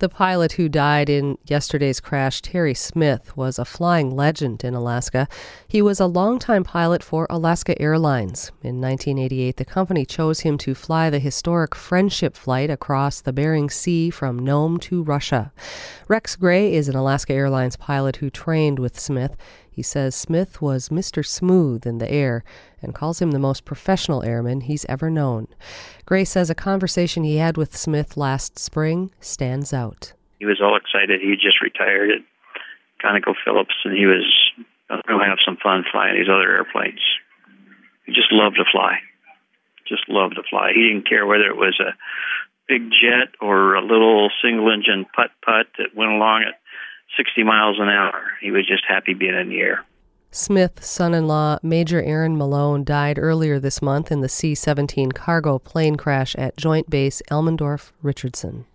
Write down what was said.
The pilot who died in yesterday's crash, Terry Smith, was a flying legend in Alaska. He was a longtime pilot for Alaska Airlines. In 1988, the company chose him to fly the historic Friendship flight across the Bering Sea from Nome to Russia. Rex Gray is an Alaska Airlines pilot who trained with Smith. He says Smith was Mr. Smooth in the air and calls him the most professional airman he's ever known. Gray says a conversation he had with Smith last spring stands out. He was all excited. He just retired at ConocoPhillips, and he was going to have some fun flying these other airplanes. He just loved to fly. Just loved to fly. He didn't care whether it was a big jet or a little single-engine putt-putt that went along at 60 miles an hour. He was just happy being in the air. Smith's son-in-law, Major Aaron Malone, died earlier this month in the C-17 cargo plane crash at Joint Base Elmendorf-Richardson.